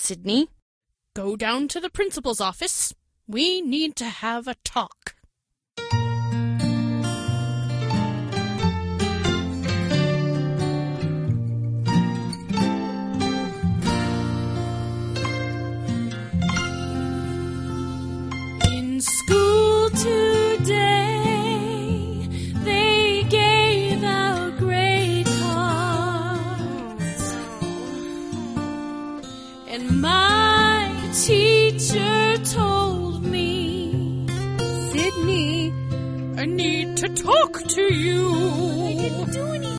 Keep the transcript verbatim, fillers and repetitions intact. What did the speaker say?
Sydney. Go down to the principal's office. We need to have a talk. In school today, they gave out grade cards, and my teacher told me, Sydney, I need to talk to you. I didn't do anything.